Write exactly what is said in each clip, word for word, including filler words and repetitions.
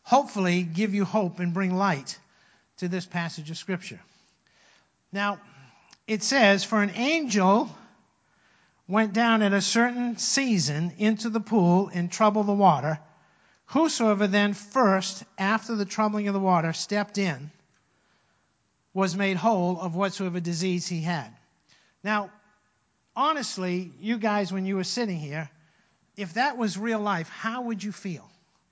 hopefully give you hope and bring light to this passage of Scripture. Now, it says, for an angel went down at a certain season into the pool and troubled the water. Whosoever then first, after the troubling of the water, stepped in, was made whole of whatsoever disease he had. Now, honestly, you guys, when you were sitting here, if that was real life, how would you feel?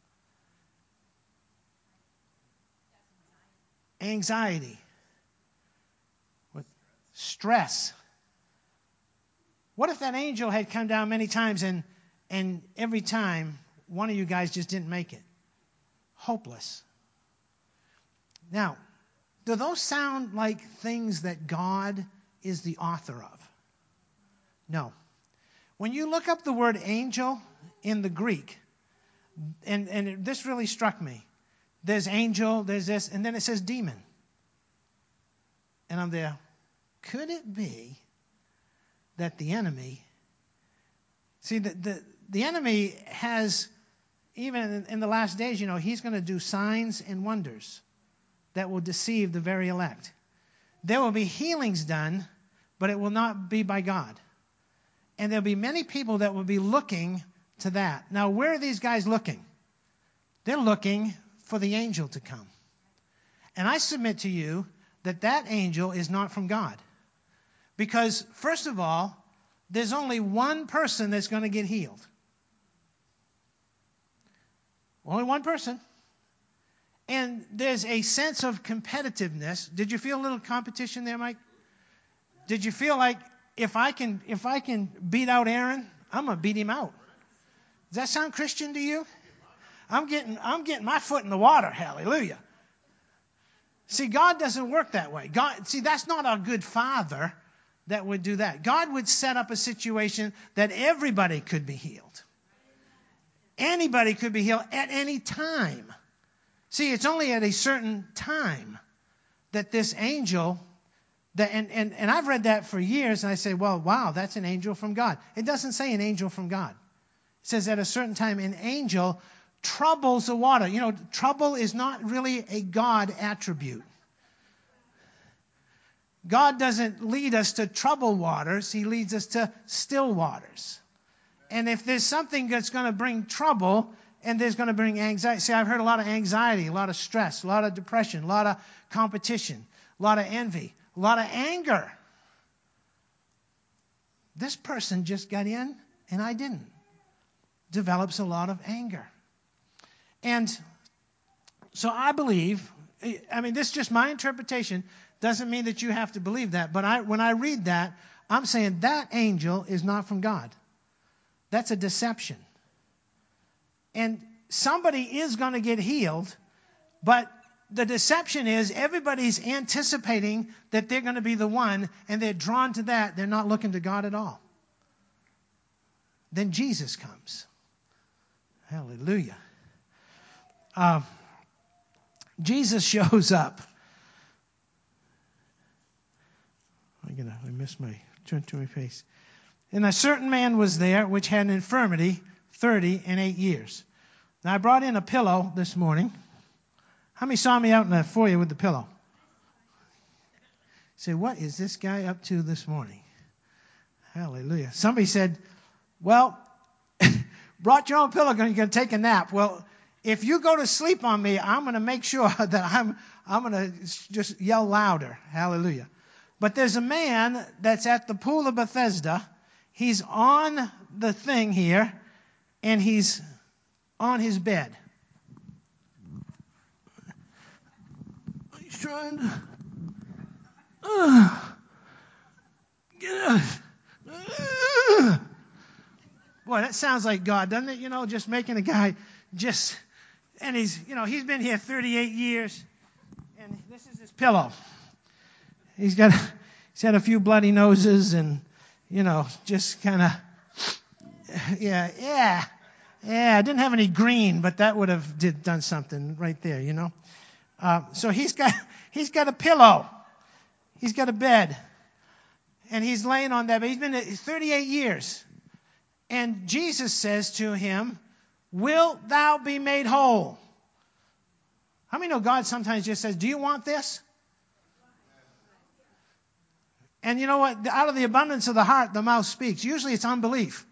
Anxiety. With stress. What if that angel had come down many times and, and every time one of you guys just didn't make it? Hopeless. Now, do those sound like things that God is the author of? No. When you look up the word angel in the Greek, and, and it, this really struck me. There's angel, there's this, and then it says demon. And I'm there, could it be that the enemy, see, the, the, the enemy has, even in, in the last days, you know, he's going to do signs and wonders that will deceive the very elect. There will be healings done, but it will not be by God. And there'll be many people that will be looking to that. Now, where are these guys looking? They're looking for the angel to come. And I submit to you that that angel is not from God. Because, first of all, there's only one person that's going to get healed. Only one person. And there's a sense of competitiveness. Did you feel a little competition there, Mike? Did you feel like if I can if I can beat out Aaron, I'm going to beat him out? Does that sound Christian to you? I'm getting I'm getting my foot in the water. Hallelujah. See, God doesn't work that way. God, see, that's not a good father that would do that. God would set up a situation that everybody could be healed. Anybody could be healed at any time. See, it's only at a certain time that this angel, that, and, and, and I've read that for years, and I say, well, wow, that's an angel from God. It doesn't say an angel from God. It says at a certain time an angel troubles the water. You know, trouble is not really a God attribute. God doesn't lead us to troubled waters. He leads us to still waters. And if there's something that's going to bring trouble and there's going to bring anxiety. See, I've heard a lot of anxiety, a lot of stress, a lot of depression, a lot of competition, a lot of envy, a lot of anger. This person just got in and I didn't. Develops a lot of anger. And so I believe, I mean, this is just my interpretation. Doesn't mean that you have to believe that. But I, when I read that, I'm saying that angel is not from God. That's a deception. And somebody is going to get healed, but the deception is everybody's anticipating that they're going to be the one, and they're drawn to that. They're not looking to God at all. Then Jesus comes. Hallelujah. Uh, Jesus shows up. I'm gonna, I missed my, turn to my face. And a certain man was there which had an infirmity thirty and eight years. Now I brought in a pillow this morning. How many saw me out in the foyer with the pillow? Say, what is this guy up to this morning? Hallelujah. Somebody said, well, brought your own pillow, you're going to take a nap. Well, if you go to sleep on me, I'm going to make sure that I'm I'm going to just yell louder. Hallelujah. But there's a man that's at the pool of Bethesda. He's on the thing here, and he's on his bed. He's trying to uh, get up. Uh, boy, that sounds like God, doesn't it? You know, just making a guy just, and he's, you know, he's been here thirty-eight years, and this is his pillow. He's got, he's had a few bloody noses, and, you know, just kind of, yeah, yeah, yeah. I didn't have any green, but that would have did done something right there, you know. Uh, so he's got, he's got a pillow. He's got a bed, and he's laying on that bed. He's been there thirty-eight years. And Jesus says to him, wilt thou be made whole? How many know God sometimes just says, do you want this? And you know what? Out of the abundance of the heart, the mouth speaks. Usually it's unbelief.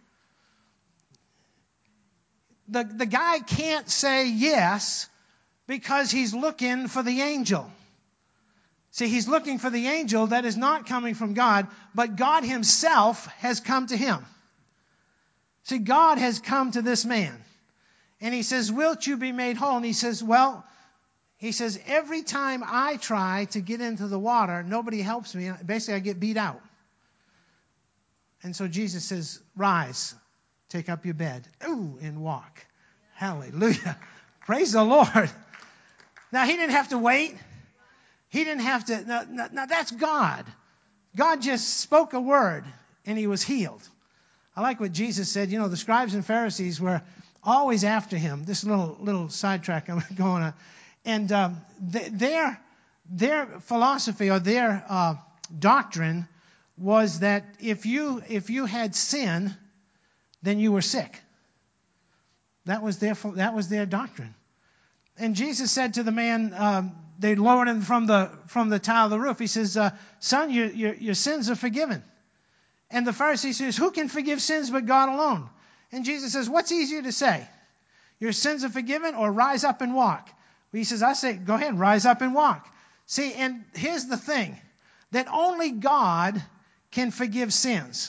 The, the guy can't say yes because he's looking for the angel. See, he's looking for the angel that is not coming from God, but God himself has come to him. See, God has come to this man. And he says, wilt you be made whole? And he says, well, he says, every time I try to get into the water, nobody helps me. Basically, I get beat out. And so Jesus says, rise, take up your bed, ooh, and walk. Hallelujah. Praise the Lord. Now, he didn't have to wait. He didn't have to. Now, now, now, that's God. God just spoke a word, and he was healed. I like what Jesus said. You know, the scribes and Pharisees were always after him. This little little sidetrack I'm going on. And um, th- their, their philosophy or their uh, doctrine was that if you if you had sin, then you were sick. That was their that was their doctrine. And Jesus said to the man, um, they lowered him from the from the tile of the roof. He says, uh, "Son, your, your your sins are forgiven." And the Pharisee says, "Who can forgive sins but God alone?" And Jesus says, "What's easier to say? Your sins are forgiven, or rise up and walk?" He says, I say, go ahead, rise up and walk. See, and here's the thing, that only God can forgive sins.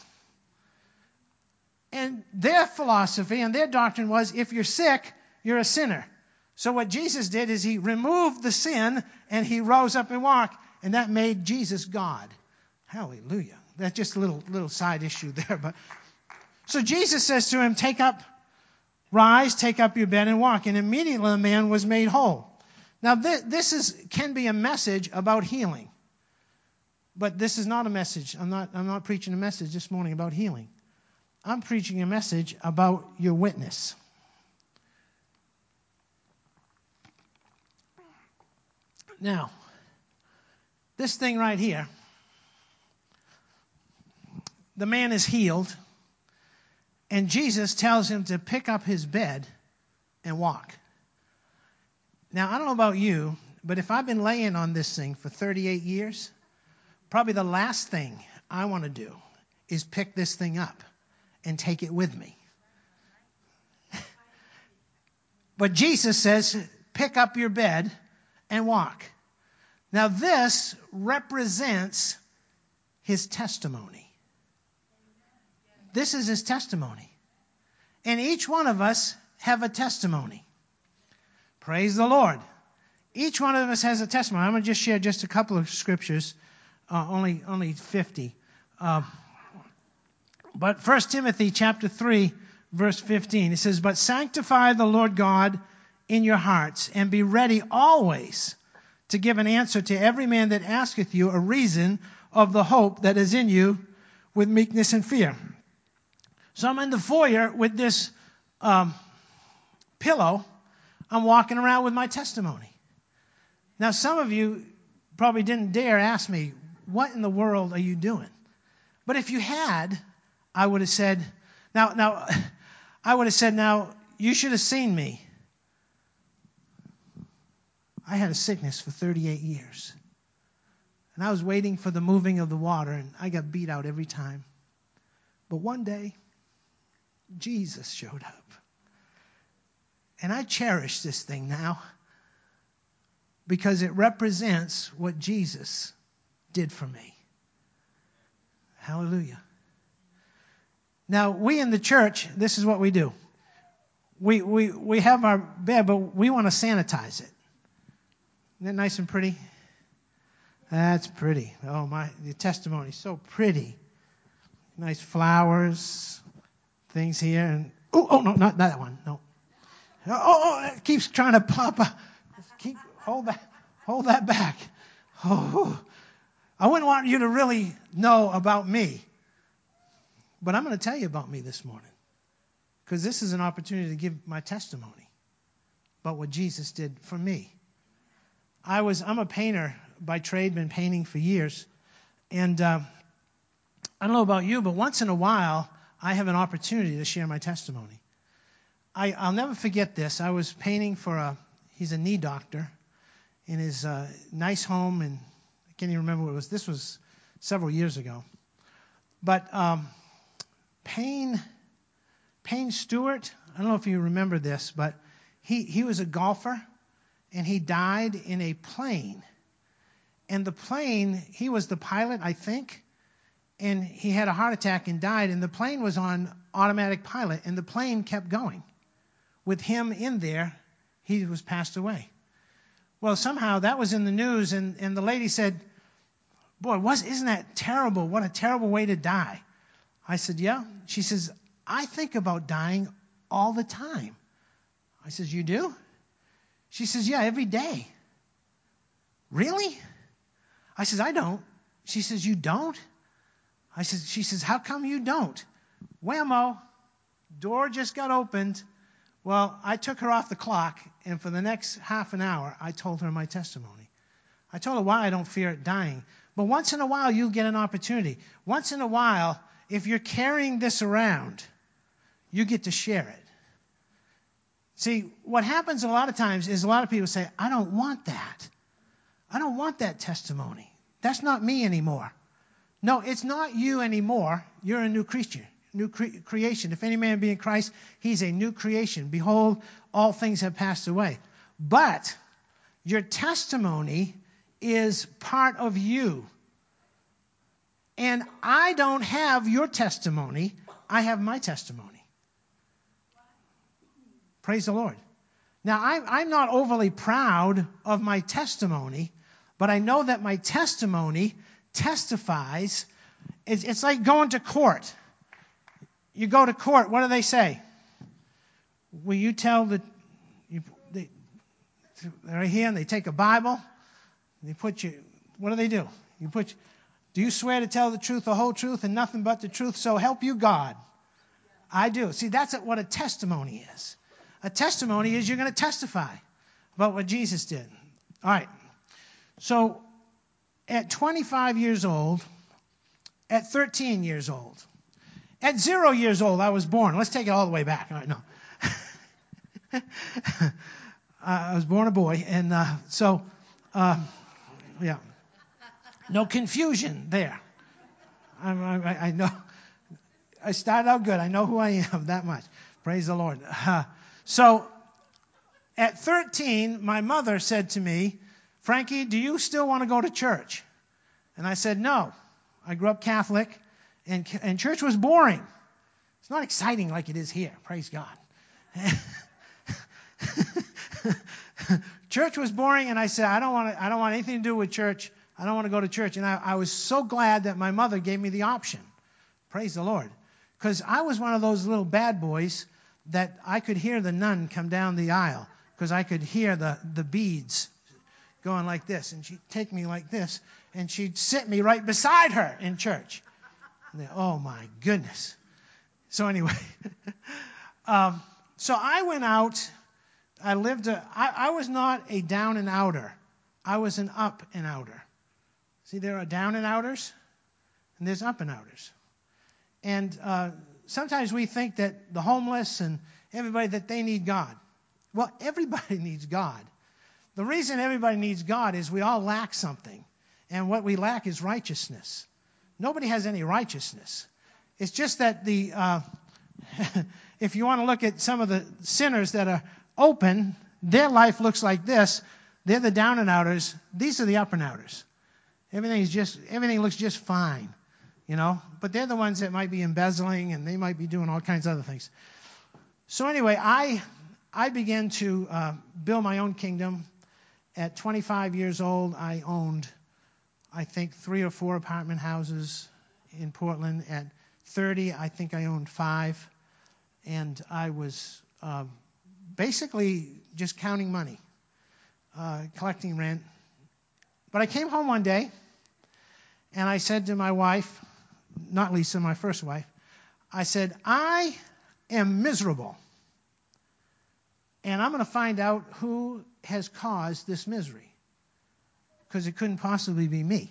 And their philosophy and their doctrine was, if you're sick, you're a sinner. So what Jesus did is he removed the sin and he rose up and walked, and that made Jesus God. Hallelujah. That's just a little, little side issue there. But so Jesus says to him, take up, rise, take up your bed and walk. And immediately the man was made whole. Now, this, this is can be a message about healing. But this is not a message. I'm not, I'm not preaching a message this morning about healing. I'm preaching a message about your witness. Now, this thing right here, the man is healed, and Jesus tells him to pick up his bed and walk. Now, I don't know about you, but if I've been laying on this thing for thirty-eight years, probably the last thing I want to do is pick this thing up and take it with me. But Jesus says, pick up your bed and walk. Now, this represents his testimony. This is his testimony. And each one of us have a testimony. Praise the Lord. Each one of us has a testimony. I'm going to just share just a couple of scriptures, uh, only only fifty. Uh, but First Timothy chapter three, verse fifteen, it says, "But sanctify the Lord God in your hearts, and be ready always to give an answer to every man that asketh you a reason of the hope that is in you with meekness and fear." So I'm in the foyer with this um, pillow. I'm walking around with my testimony. Now, some of you probably didn't dare ask me, what in the world are you doing? But if you had, I would have said, now, now, I would have said, now, you should have seen me. I had a sickness for thirty-eight years. And I was waiting for the moving of the water, and I got beat out every time. But one day, Jesus showed up. And I cherish this thing now because it represents what Jesus did for me. Hallelujah. Now, we in the church, this is what we do. We we we have our bed, but we want to sanitize it. Isn't that nice and pretty? That's pretty. Oh, my, the testimony is so pretty. Nice flowers, things here. And oh, oh no, not that one. No. Oh, oh, it keeps trying to pop up. Keep, hold that, hold that back. Oh, I wouldn't want you to really know about me. But I'm going to tell you about me this morning. Because this is an opportunity to give my testimony about what Jesus did for me. I was, I'm a painter by trade, been painting for years. And uh, I don't know about you, but once in a while, I have an opportunity to share my testimony. I, I'll never forget this. I was painting for a, he's a knee doctor, in his uh, nice home, and I can't even remember what it was. This was several years ago. But um, Payne, Payne Stewart, I don't know if you remember this, but he, he was a golfer, and he died in a plane. And the plane, he was the pilot, I think, and he had a heart attack and died, and the plane was on automatic pilot, and the plane kept going. With him in there, he was passed away. Well, somehow that was in the news, and, and the lady said, boy, was, isn't that terrible? What a terrible way to die. I said, yeah. She says, I think about dying all the time. I says, you do? She says, yeah, every day. Really? I says, I don't. She says, you don't? I says, she says, how come you don't? Whammo, door just got opened. Well, I took her off the clock, and for the next half an hour, I told her my testimony. I told her why I don't fear dying. But once in a while, you'll get an opportunity. Once in a while, if you're carrying this around, you get to share it. See, what happens a lot of times is a lot of people say, I don't want that. I don't want that testimony. That's not me anymore. No, it's not you anymore. You're a new creature. New cre- creation. If any man be in Christ, he's a new creation. Behold, all things have passed away. But your testimony is part of you. And I don't have your testimony. I have my testimony. Praise the Lord. Now, I'm, I'm not overly proud of my testimony, but I know that my testimony testifies. It's, it's like going to court. You go to court, what do they say? Will you tell the, you, they, they're here and they take a Bible, and they put you, what do they do? You put, do you swear to tell the truth, the whole truth, and nothing but the truth, so help you God? I do. See, that's what a testimony is. A testimony is you're going to testify about what Jesus did. All right. So at twenty-five years old, at thirteen years old, at zero years old, I was born. Let's take it all the way back. All right, no. uh, I was born a boy. And uh, so, uh, yeah. No confusion there. I, I, I know. I started out good. I know who I am that much. Praise the Lord. Uh, so, at thirteen, my mother said to me, Frankie, do you still want to go to church? And I said, no. I grew up Catholic, and, and church was boring. It's not exciting like it is here. Praise God. Church was boring, and I said, I don't want to, I don't want anything to do with church. I don't want to go to church. And I, I was so glad that my mother gave me the option. Praise the Lord. Because I was one of those little bad boys that I could hear the nun come down the aisle, because I could hear the, the beads going like this. And she'd take me like this, and she'd sit me right beside her in church. And they, oh, my goodness. So anyway, um, so I went out. I lived, a, I, I was not a down and outer. I was an up and outer. See, there are down and outers, and there's up and outers. And uh, sometimes we think that the homeless and everybody, that they need God. Well, everybody needs God. The reason everybody needs God is we all lack something. And what we lack is righteousness. Nobody has any righteousness. It's just that the, uh, if you want to look at some of the sinners that are open, their life looks like this. They're the down and outers. These are the up and outers. Everything's just, everything looks just fine, you know. But they're the ones that might be embezzling, and they might be doing all kinds of other things. So anyway, I I began to uh, build my own kingdom. At twenty-five years old, I owned, I think, three or four apartment houses in Portland. At thirty, I think I owned five. And I was uh, basically just counting money, uh, collecting rent. But I came home one day, and I said to my wife, not Lisa, my first wife, I said, I am miserable. And I'm going to find out who has caused this misery, because it couldn't possibly be me.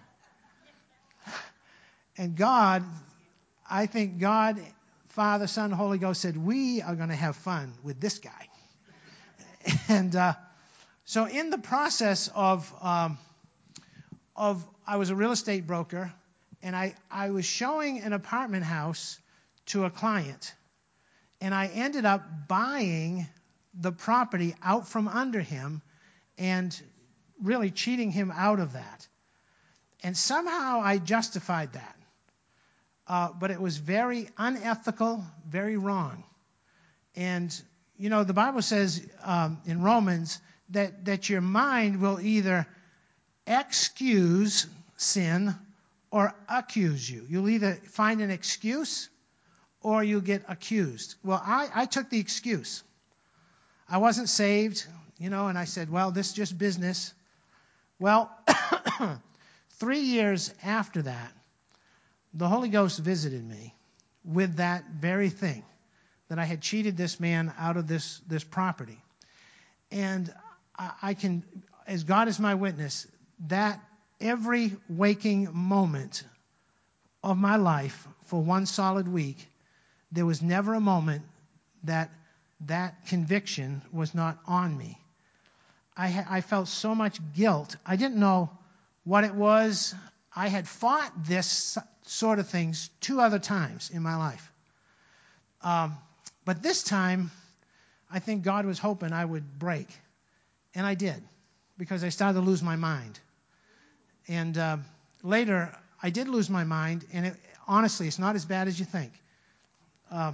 And God, I think God, Father, Son, Holy Ghost said, we are going to have fun with this guy. And uh, So in the process of, um, of I was a real estate broker, and I, I was showing an apartment house to a client, and I ended up buying the property out from under him and really cheating him out of that. And somehow I justified that. Uh, but it was very unethical, very wrong. And, you know, the Bible says um, in Romans that, that your mind will either excuse sin or accuse you. You'll either find an excuse or you'll get accused. Well, I, I took the excuse. I wasn't saved, you know, and I said, well, this is just business. Well, three years after that, the Holy Ghost visited me with that very thing, that I had cheated this man out of this, this property. And I, I can, as God is my witness, that every waking moment of my life for one solid week, there was never a moment that that conviction was not on me. I, ha- I felt so much guilt. I didn't know what it was. I had fought this sort of things two other times in my life. Um, but this time, I think God was hoping I would break. And I did, because I started to lose my mind. And uh, later, I did lose my mind, and it, honestly, it's not as bad as you think. Uh,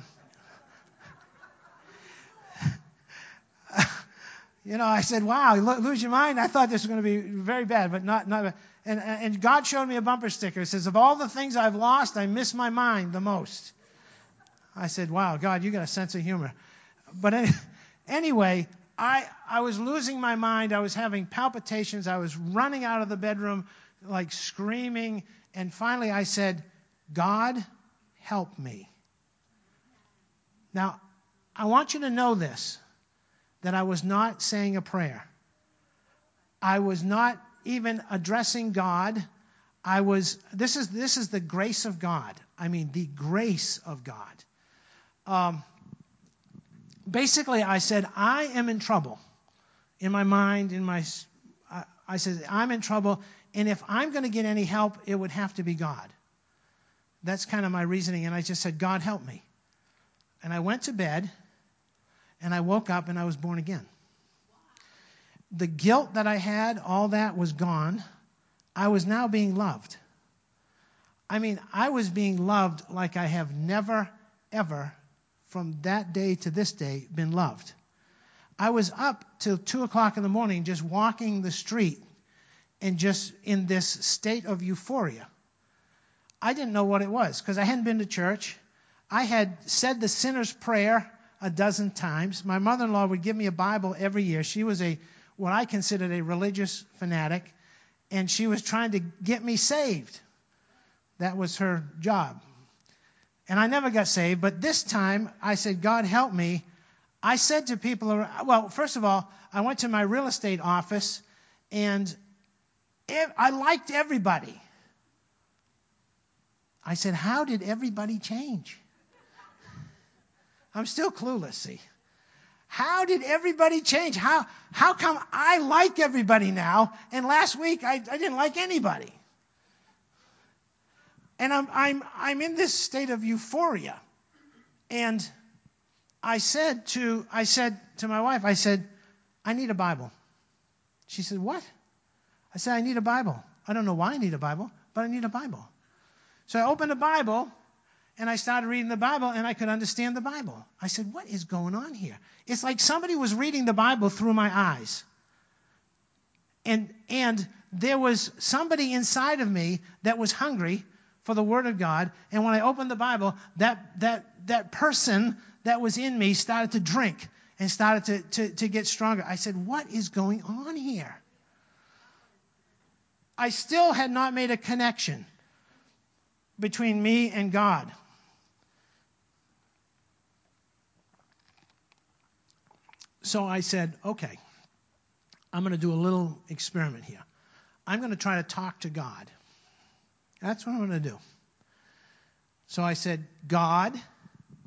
you know, I said, wow, lose your mind? I thought this was going to be very bad, but not, not and, and God showed me a bumper sticker. It says, of all the things I've lost, I miss my mind the most. I said, wow, God, you got a sense of humor. But anyway, I, I was losing my mind. I was having palpitations. I was running out of the bedroom, like screaming. And finally I said, God, help me. Now, I want you to know this, that I was not saying a prayer. I was not even addressing God. I was, this is, this is the grace of God. I mean, the grace of God. Um, basically, I said, I am in trouble. In my mind, in my, I, I said, I'm in trouble, and if I'm going to get any help, it would have to be God. That's kind of my reasoning, and I just said, God, help me. And I went to bed, and I woke up, and I was born again. The guilt that I had, all that was gone. I was now being loved. I mean, I was being loved like I have never, ever, from that day to this day, been loved. I was up till two o'clock in the morning just walking the street and just in this state of euphoria. I didn't know what it was because I hadn't been to church. I had said the sinner's prayer a dozen times. My mother-in-law would give me a Bible every year. She was a what I considered a religious fanatic, and she was trying to get me saved. That was her job. And I never got saved, but this time I said, God, help me. I said to people, around, well, first of all, I went to my real estate office, and I liked everybody. I said, how did everybody change? I'm still clueless, see. How did everybody change? How how come I like everybody now, and last week I, I didn't like anybody? And I'm I'm I'm in this state of euphoria. And I said to I said to my wife, I said, I need a Bible. She said, what? I said, I need a Bible. I don't know why I need a Bible, but I need a Bible. So I opened a Bible, and I started reading the Bible, and I could understand the Bible. I said, what is going on here? It's like somebody was reading the Bible through my eyes. And and there was somebody inside of me that was hungry for the Word of God. And when I opened the Bible, that that that person that was in me started to drink and started to, to, to get stronger. I said, what is going on here? I still had not made a connection between me and God. So I said, okay, I'm going to do a little experiment here. I'm going to try to talk to God. That's what I'm going to do. So I said, God.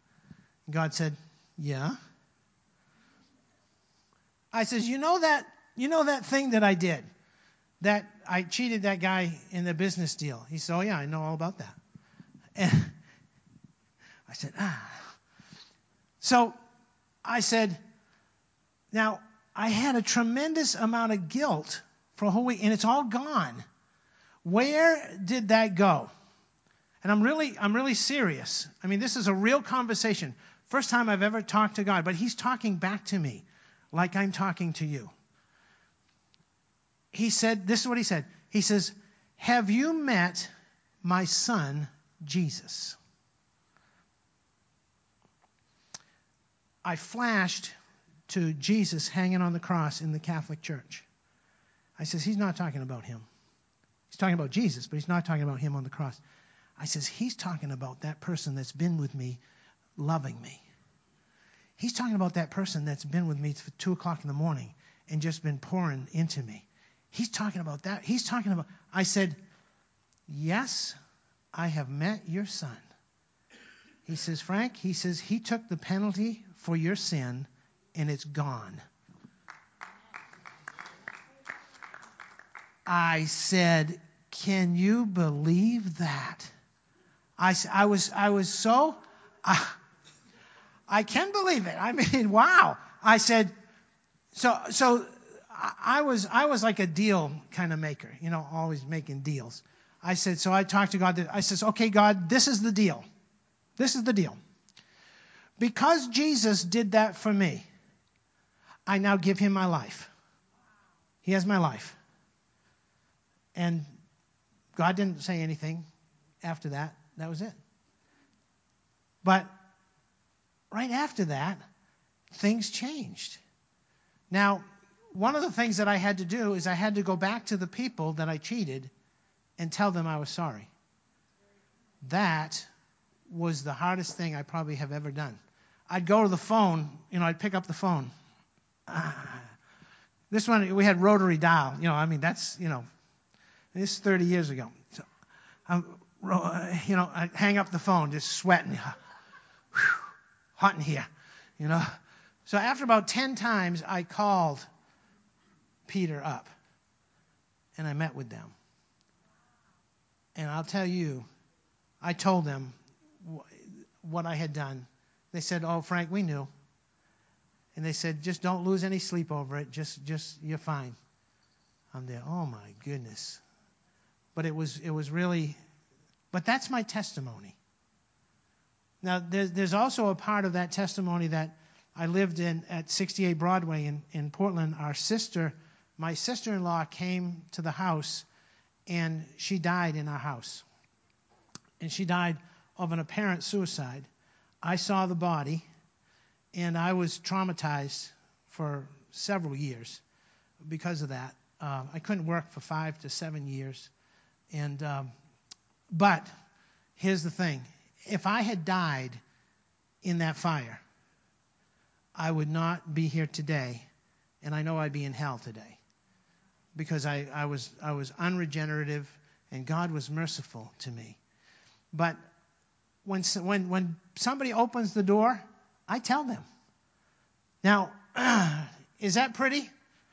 God said, yeah. I says, you know that you know that thing that I did? That I cheated that guy in the business deal. He said, oh, yeah, I know all about that. And I said, ah. So I said, now, I had a tremendous amount of guilt for a whole week, and it's all gone. Where did that go? And I'm really, I'm really serious. I mean, this is a real conversation. First time I've ever talked to God, but he's talking back to me like I'm talking to you. He said, this is what he said. He says, have you met my son, Jesus? I flashed to Jesus hanging on the cross in the Catholic Church. I says, he's not talking about him. He's talking about Jesus, but he's not talking about him on the cross. I says, he's talking about that person that's been with me, loving me. He's talking about that person that's been with me for two o'clock in the morning and just been pouring into me. He's talking about that. He's talking about, I said, yes, I have met your son. He says, Frank, he says, he took the penalty for your sin and it's gone. I said, can you believe that? I, I was I was so, uh, I can believe it. I mean, wow. I said, so so I was I was like a deal kind of maker, you know, always making deals. I said, so I talked to God. I says, okay, God, this is the deal. This is the deal. Because Jesus did that for me, I now give him my life. He has my life. And God didn't say anything after that. That was it. But right after that, things changed. Now, one of the things that I had to do is I had to go back to the people that I cheated and tell them I was sorry. That was the hardest thing I probably have ever done. I'd go to the phone, you know, I'd pick up the phone. Ah, this one, we had rotary dial. You know, I mean, that's, you know, this is thirty years ago. So, I'm, you know, I hang up the phone, just sweating. Whew, hot in here, you know. So after about ten times, I called Peter up, and I met with them. And I'll tell you, I told them wh- what I had done. They said, oh, Frank, we knew. And they said, just don't lose any sleep over it. Just, just, you're fine. I'm there, oh, my goodness. But it was, it was really, but that's my testimony. Now, there's, there's also a part of that testimony that I lived in at sixty-eight Broadway in, in Portland. Our sister, my sister-in-law came to the house, and she died in our house. And she died of an apparent suicide. I saw the body, and I was traumatized for several years because of that. Uh, I couldn't work for five to seven years. And um, but here's the thing. If I had died in that fire, I would not be here today, and I know I'd be in hell today because I, I was I was unregenerative, and God was merciful to me. But when when when somebody opens the door, I tell them. Now, is that pretty?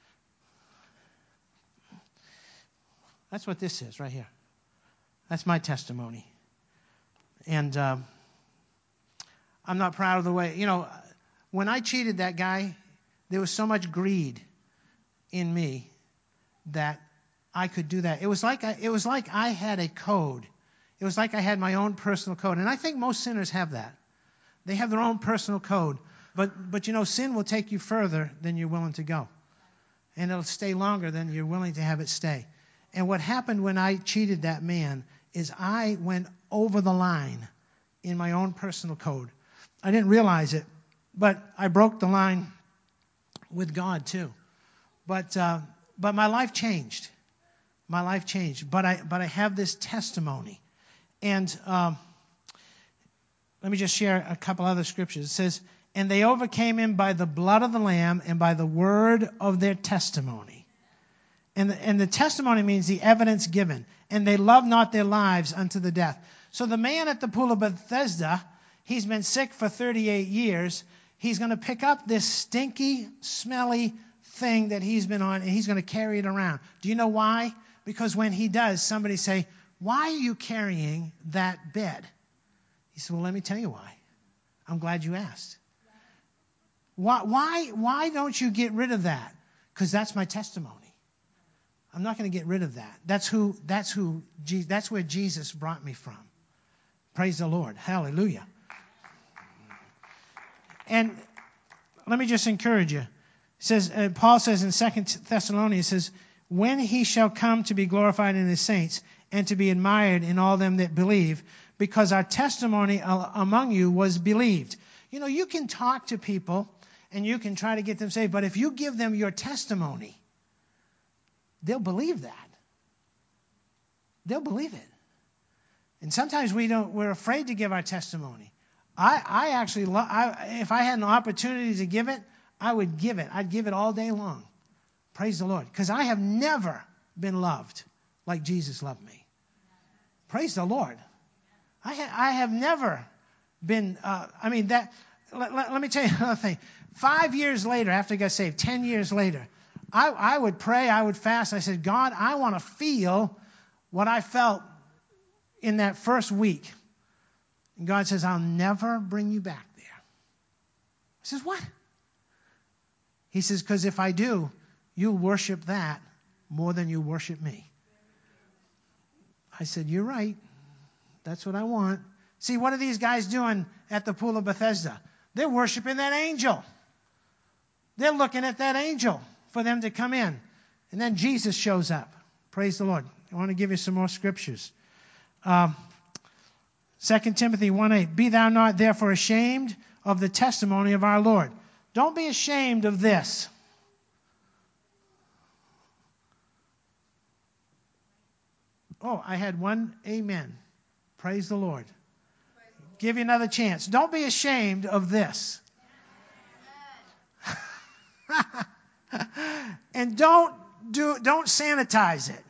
That's what this is right here. That's my testimony. And um, I'm not proud of the way, you know, when I cheated that guy, there was so much greed in me that I could do that. It was like I, it was like I had a code. It was like I had my own personal code. And I think most sinners have that. They have their own personal code. But, but you know, sin will take you further than you're willing to go. And it'll stay longer than you're willing to have it stay. And what happened when I cheated that man is I went over the line in my own personal code. I didn't realize it, but I broke the line with God too. But uh, but my life changed. My life changed. But I but I have this testimony. And um, let me just share a couple other scriptures. It says, and they overcame him by the blood of the Lamb and by the word of their testimony. And the, and the testimony means the evidence given. And they loved not their lives unto the death. So the man at the pool of Bethesda, he's been sick for thirty-eight years. He's going to pick up this stinky, smelly, thing that he's been on, and he's going to carry it around. Do you know why? Because when he does, somebody say, why are you carrying that bed? He said, well, let me tell you why. I'm glad you asked. Why, why, why don't you get rid of that? Because that's my testimony. I'm not going to get rid of that. That's who, that's who, that's where Jesus brought me from. Praise the Lord. Hallelujah. And let me just encourage you. It says, uh, Paul says in Second Thessalonians, it says, when he shall come to be glorified in his saints and to be admired in all them that believe, because our testimony among you was believed. You know, you can talk to people and you can try to get them saved, but if you give them your testimony, they'll believe that. They'll believe it. And sometimes we don't, we're afraid to give our testimony. I, I actually, lo- I, if I had an opportunity to give it, I would give it. I'd give it all day long. Praise the Lord. Because I have never been loved like Jesus loved me. Praise the Lord. I, ha- I have never been, uh, I mean, that. Let, let, let me tell you another thing. Five years later, after I got saved, ten years later, I, I would pray, I would fast. I said, God, I want to feel what I felt in that first week. And God says, I'll never bring you back there. I says, what? He says, because if I do, you'll worship that more than you worship me. I said, you're right. That's what I want. See, what are these guys doing at the pool of Bethesda? They're worshiping that angel. They're looking at that angel for them to come in. And then Jesus shows up. Praise the Lord. I want to give you some more scriptures. Um, Second Timothy one eight, be thou not therefore ashamed of the testimony of our Lord. Don't be ashamed of this. Oh, I had one amen. Praise the Lord. Give you another chance. Don't be ashamed of this. And don't do don't sanitize it.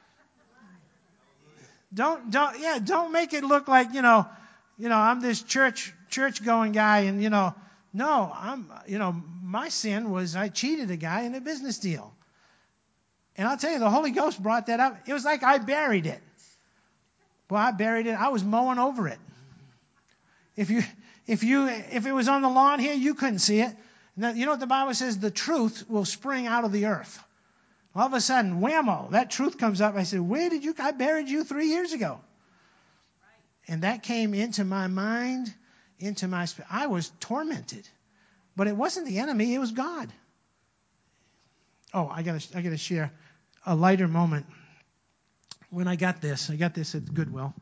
Don't don't yeah, don't make it look like, you know, you know, I'm this church church going guy and, you know, no, I'm you know, my sin was I cheated a guy in a business deal. And I'll tell you, the Holy Ghost brought that up. It was like I buried it. Well, I buried it. I was mowing over it. If you if you if it was on the lawn here, you couldn't see it. Now, you know what the Bible says? The truth will spring out of the earth. All of a sudden, whammo, that truth comes up. I said, where did you, I buried you three years ago. And that came into my mind, into my spirit. I was tormented. But it wasn't the enemy, it was God. Oh, I gotta, I gotta share a lighter moment. When I got this, I got this at Goodwill.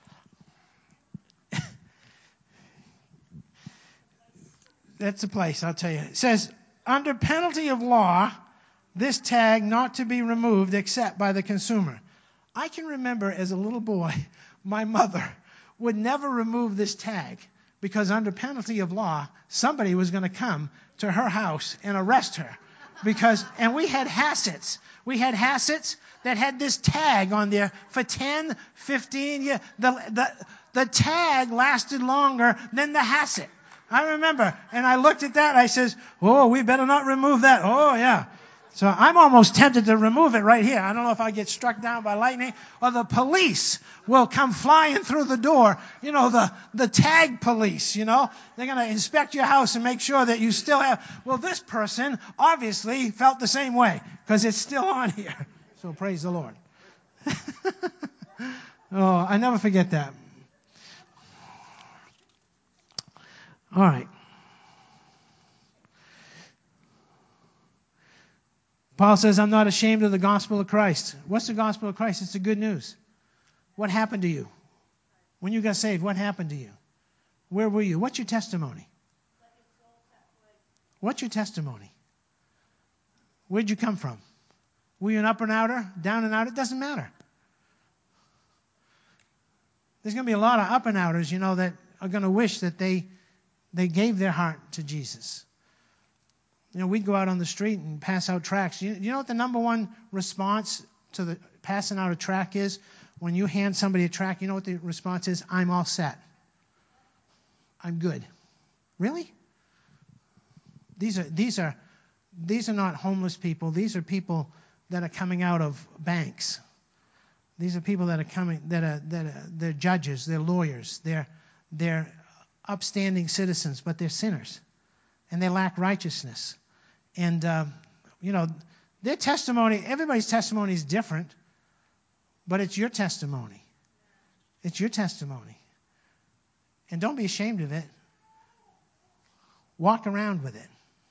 That's the place, I'll tell you. It says, under penalty of law, this tag not to be removed except by the consumer. I can remember as a little boy, my mother would never remove this tag because under penalty of law, somebody was going to come to her house and arrest her. Because, and we had Hassets. We had Hassets that had this tag on there for ten, fifteen years. The, the, the tag lasted longer than the Hassett. I remember, and I looked at that, and I says, oh, we better not remove that. Oh, yeah. So I'm almost tempted to remove it right here. I don't know if I get struck down by lightning or the police will come flying through the door. You know, the, the tag police, you know. They're going to inspect your house and make sure that you still have. Well, this person obviously felt the same way because it's still on here. So praise the Lord. Oh, I never forget that. All right. Paul says, I'm not ashamed of the gospel of Christ. What's the gospel of Christ? It's the good news. What happened to you? When you got saved, what happened to you? Where were you? What's your testimony? What's your testimony? Where'd you come from? Were you an up and outer, down and out? It doesn't matter. There's going to be a lot of up and outers, you know, that are going to wish that they they gave their heart to Jesus. You know, we'd go out on the street and pass out tracts. You, you know what the number one response to the passing out a tract is? When you hand somebody a tract, you know what the response is? I'm all set. I'm good. Really? These are these are these are not homeless people. These are people that are coming out of banks. These are people that are coming, that are, that are, they're judges, they're lawyers, they're, they're upstanding citizens, but they're sinners. And they lack righteousness. And, uh, you know, their testimony, everybody's testimony is different, but it's your testimony. It's your testimony. And don't be ashamed of it. Walk around with it.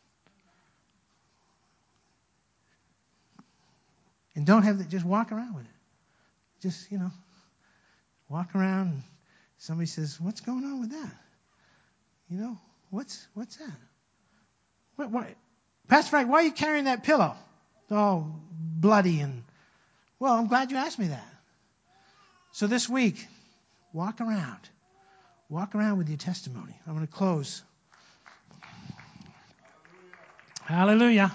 And don't have the, just walk around with it. Just, you know, walk around and somebody says, what's going on with that? You know, what's what's that? What, what? Pastor Frank, why are you carrying that pillow? It's all bloody and, well, I'm glad you asked me that. So this week, walk around. Walk around with your testimony. I'm going to close. Hallelujah.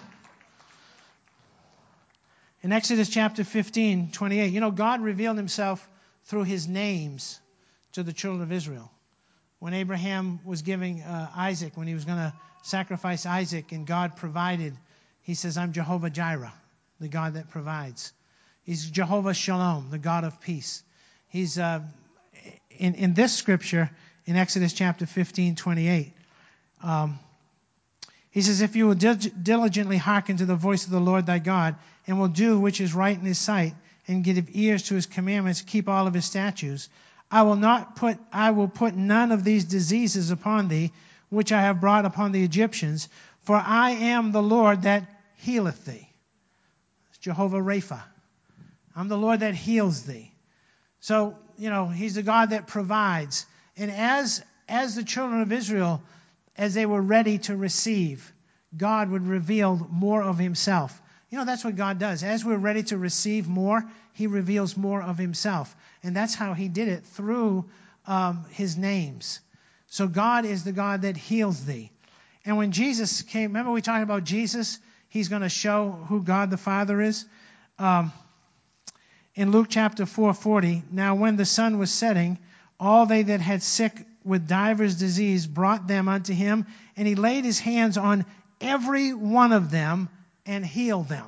In Exodus chapter fifteen, twenty-eight, you know, God revealed himself through his names to the children of Israel. When Abraham was giving uh, Isaac, when he was going to sacrifice Isaac and God provided, he says, I'm Jehovah Jireh, the God that provides. He's Jehovah Shalom, the God of peace. He's, uh, in, in this scripture, in Exodus chapter fifteen, twenty-eight, um, he says, if you will diligently hearken to the voice of the Lord thy God, and will do which is right in his sight, and give ears to his commandments, keep all of his statutes, I will not put, I will put none of these diseases upon thee, which I have brought upon the Egyptians, for I am the Lord that healeth thee. It's Jehovah Rapha. I'm the Lord that heals thee. So, you know, he's the God that provides. And as, as the children of Israel, as they were ready to receive, God would reveal more of himself. You know, that's what God does. As we're ready to receive more, he reveals more of himself. And that's how he did it, through um, his names. So God is the God that heals thee. And when Jesus came, remember we talked about Jesus? He's going to show who God the Father is. Um, in Luke chapter four forty, now when the sun was setting, all they that had sick with divers disease brought them unto him, and he laid his hands on every one of them and healed them.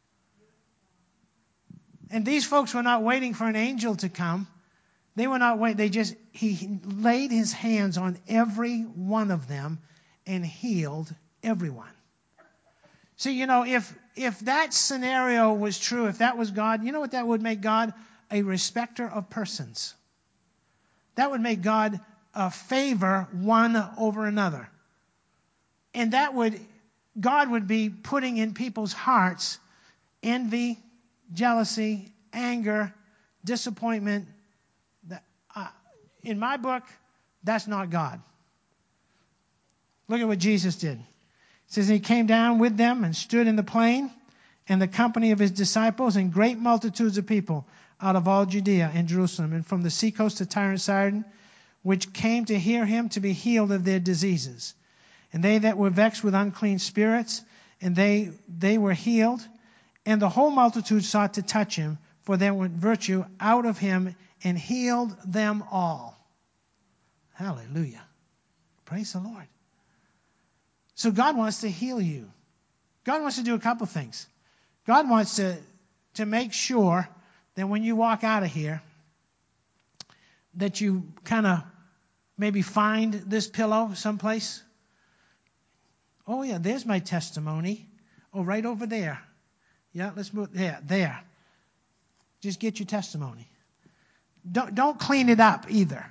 And these folks were not waiting for an angel to come. They were not waiting. They just, he laid his hands on every one of them and healed everyone. See, you know, if if that scenario was true, if that was God, you know what that would make God? A respecter of persons. That would make God uh, favor one over another. And that would, God would be putting in people's hearts envy, jealousy, anger, disappointment. That, uh, in my book, that's not God. Look at what Jesus did. It says he came down with them and stood in the plain, and the company of his disciples and great multitudes of people out of all Judea and Jerusalem, and from the seacoast to Tyre and Sidon, which came to hear him, to be healed of their diseases. And they that were vexed with unclean spirits, and they they were healed. And the whole multitude sought to touch him, for there went virtue out of him, and healed them all. Hallelujah. Praise the Lord. So God wants to heal you. God wants to do a couple things. God wants to, to make sure that when you walk out of here, that you kind of maybe find this pillow someplace. Oh, yeah, there's my testimony. Oh, right over there. Yeah, let's move. There, there. Just get your testimony. Don't, don't clean it up either.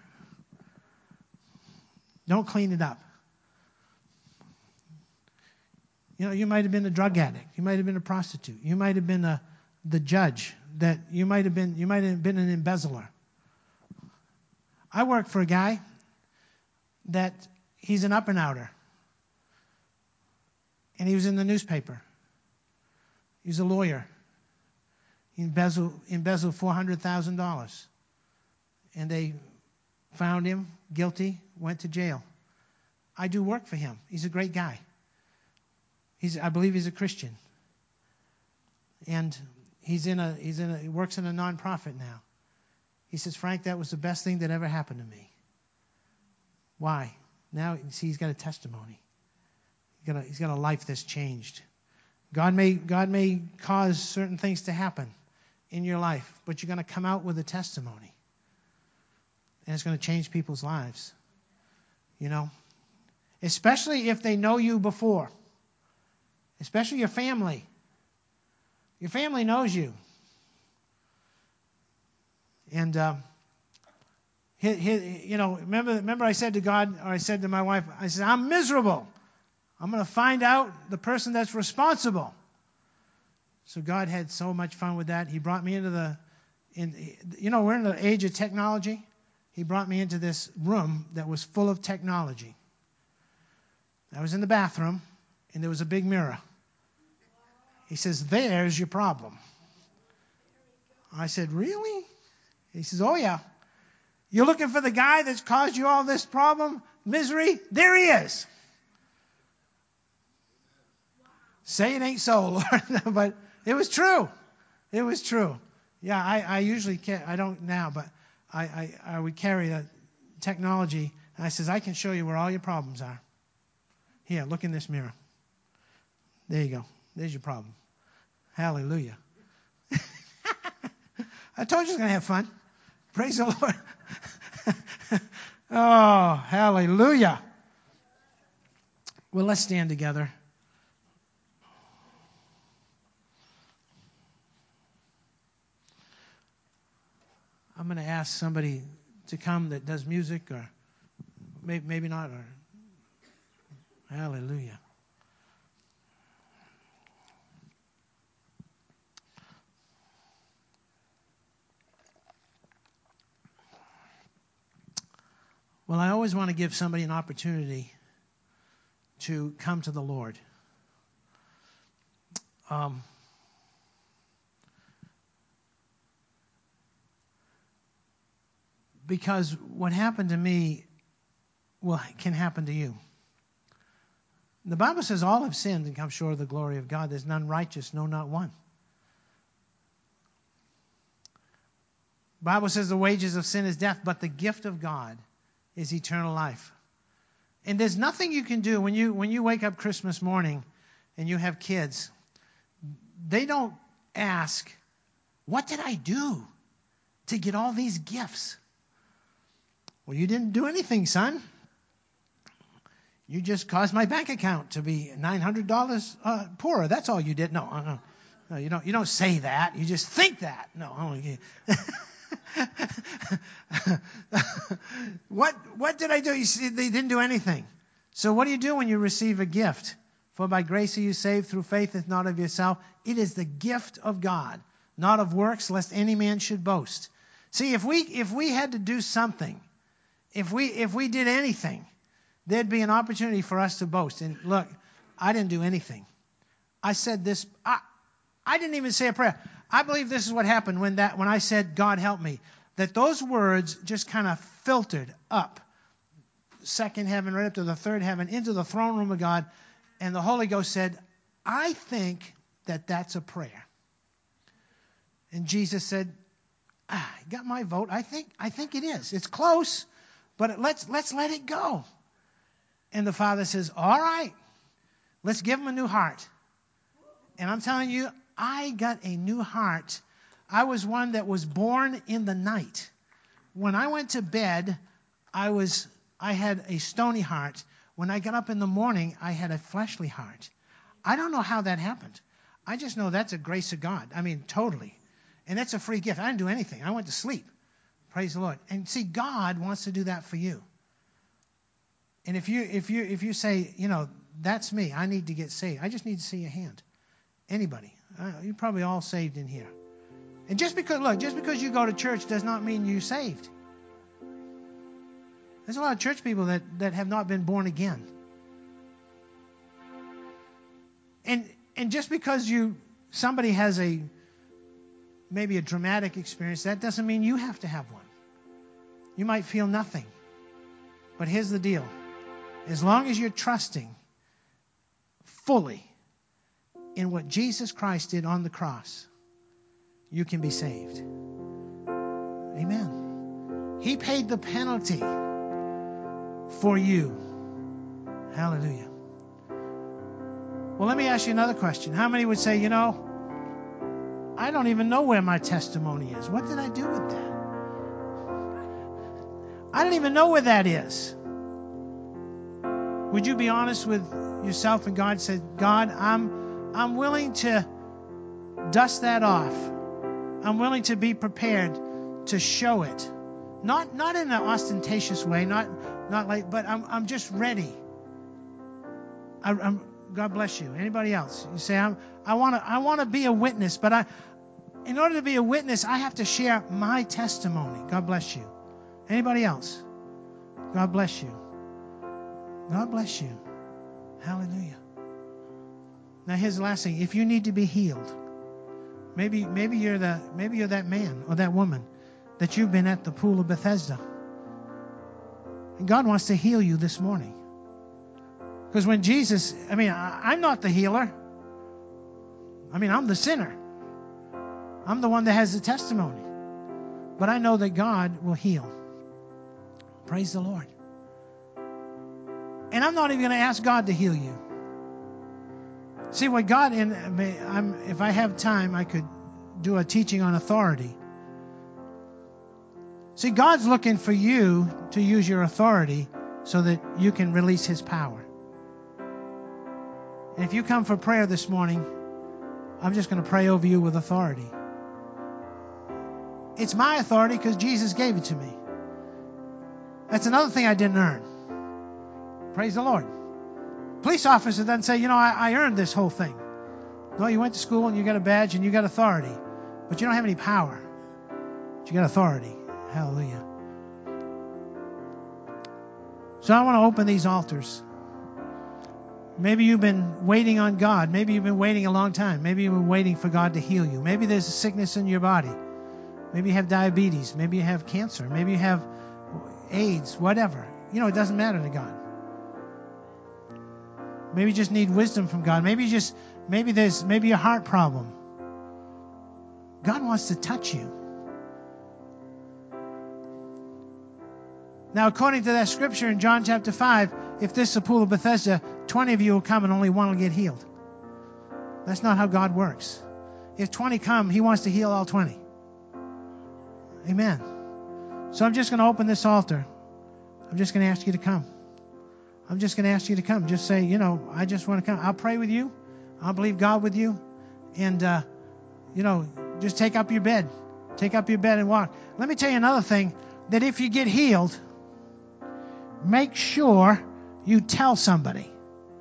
Don't clean it up. You know, you might have been a drug addict. You might have been a prostitute. You might have been a, the judge. That you might have been. You might have been an embezzler. I work for a guy that he's an up and outer, and he was in the newspaper. He's a lawyer. He embezzled, embezzled four hundred thousand dollars, and they found him guilty. Went to jail. I do work for him. He's a great guy. He's, I believe he's a Christian. And he's in a, he's in a, he works in a nonprofit now. He says, Frank, that was the best thing that ever happened to me. Why? Now, see, he's got a testimony. He's got a, he's got a life that's changed. God may, God may cause certain things to happen in your life, but you're going to come out with a testimony. And it's going to change people's lives. You know? Especially if they know you before. Especially your family. Your family knows you. And, uh, he, he, you know, remember, remember I said to God, or I said to my wife, I said, I'm miserable. I'm going to find out the person that's responsible. So God had so much fun with that. He brought me into the, in, you know, we're in the age of technology. He brought me into this room that was full of technology. I was in the bathroom, and there was a big mirror. He says, there's your problem. I said, really? He says, oh, yeah. You're looking for the guy that's caused you all this problem, misery? There he is. Say it ain't so, Lord. But it was true. It was true. Yeah, I, I usually can't, I don't now, but I, I, I would carry the technology. And I says, I can show you where all your problems are. Here, look in this mirror. There you go. There's your problem. Hallelujah. I told you I was going to have fun. Praise the Lord. Oh, hallelujah. Well, let's stand together. I'm going to ask somebody to come that does music, or maybe, maybe not. Or hallelujah. Well, I always want to give somebody an opportunity to come to the Lord. Um, because what happened to me will can happen to you. The Bible says all have sinned and come short of the glory of God. There's none righteous, no, not one. The Bible says the wages of sin is death, but the gift of God is eternal life. And there's nothing you can do when you when you wake up Christmas morning and you have kids. They don't ask, what did I do to get all these gifts? Well, you didn't do anything, son. You just caused my bank account to be nine hundred dollars uh, poorer. That's all you did. No, uh, no, you don't. You don't say that. You just think that. No. Only what what did I do? You see, they didn't do anything. So what do you do when you receive a gift? For by grace are you saved through faith, if not of yourself. It is the gift of God, not of works, lest any man should boast. See, if we if we had to do something, if we if we did anything, there'd be an opportunity for us to boast. And look, I didn't do anything. I said this. I, I didn't even say a prayer. I believe this is what happened when that when I said, God help me. That those words just kind of filtered up. Second heaven, right up to the third heaven, into the throne room of God. And the Holy Ghost said, I think that that's a prayer. And Jesus said, ah, you got my vote. I think I think it is. It's close, but let's let's let it go. And the Father says, all right, let's give him a new heart. And I'm telling you, I got a new heart. I was one that was born in the night. When I went to bed, I was I had a stony heart. When I got up in the morning, I had a fleshly heart. I don't know how that happened. I just know that's a grace of God. I mean, totally. And that's a free gift. I didn't do anything. I went to sleep. Praise the Lord. And see, God wants to do that for you. And if you if you if you say, you know, that's me, I need to get saved. I just need to see your hand. Anybody. Uh, you're probably all saved in here. And just because, look, just because you go to church does not mean you're saved. There's a lot of church people that, that have not been born again. And and just because you somebody has a maybe a dramatic experience, that doesn't mean you have to have one. You might feel nothing. But here's the deal. As long as you're trusting fully in what Jesus Christ did on the cross, you can be saved. Amen. He paid the penalty for you. Hallelujah. Well, let me ask you another question. How many would say, you know, I don't even know where my testimony is. What did I do with that? I don't even know where that is. Would you be honest with yourself and God? Said, God, I'm I'm willing to dust that off. I'm willing to be prepared to show it. Not not in an ostentatious way, not not like, but I'm I'm just ready. I, I'm God bless you. Anybody else? You say, I'm, I want to I want to be a witness, but I, in order to be a witness, I have to share my testimony. God bless you. Anybody else? God bless you. God bless you. Hallelujah. Now here's the last thing. If you need to be healed, maybe maybe you're the maybe you're that man or that woman that you've been at the pool of Bethesda. And God wants to heal you this morning. Because when Jesus, I mean, I, I'm not the healer. I mean, I'm the sinner. I'm the one that has the testimony. But I know that God will heal. Praise the Lord. And I'm not even going to ask God to heal you. See, what God, and I'm, if I have time, I could do a teaching on authority. See, God's looking for you to use your authority so that you can release His power. And if you come for prayer this morning, I'm just going to pray over you with authority. It's my authority because Jesus gave it to me. That's another thing I didn't earn. Praise the Lord. Police officer doesn't say, you know, I, I earned this whole thing. No, you went to school and you got a badge and you got authority. But you don't have any power. But you got authority. Hallelujah. So I want to open these altars. Maybe you've been waiting on God. Maybe you've been waiting a long time. Maybe you've been waiting for God to heal you. Maybe there's a sickness in your body. Maybe you have diabetes. Maybe you have cancer. Maybe you have AIDS, whatever. You know, it doesn't matter to God. Maybe you just need wisdom from God. Maybe you just, maybe there's, maybe a heart problem. God wants to touch you. Now, according to that scripture in John chapter five, if this is a pool of Bethesda, twenty of you will come and only one will get healed. That's not how God works. If twenty come, He wants to heal all twenty. Amen. So I'm just going to open this altar. I'm just going to ask you to come. I'm just going to ask you to come. Just say, you know, I just want to come. I'll pray with you. I'll believe God with you. And, uh, you know, just take up your bed. Take up your bed and walk. Let me tell you another thing, that if you get healed, make sure you tell somebody.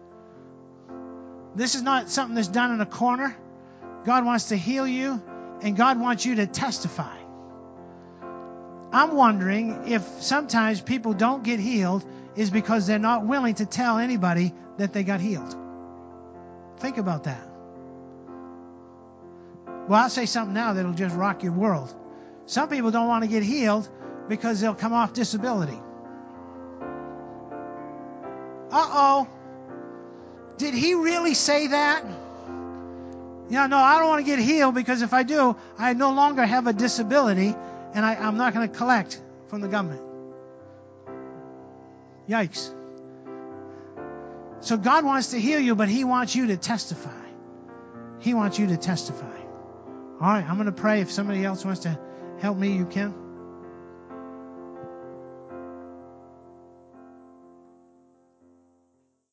This is not something that's done in a corner. God wants to heal you, and God wants you to testify. I'm wondering if sometimes people don't get healed is because they're not willing to tell anybody that they got healed. Think about that. Well, I'll say something now that'll just rock your world. Some people don't want to get healed because they'll come off disability. Uh-oh. Did he really say that? Yeah, no, I don't want to get healed because if I do, I no longer have a disability and I, I'm not going to collect from the government. Yikes. So God wants to heal you, but He wants you to testify. He wants you to testify. All right, I'm going to pray. If somebody else wants to help me, you can.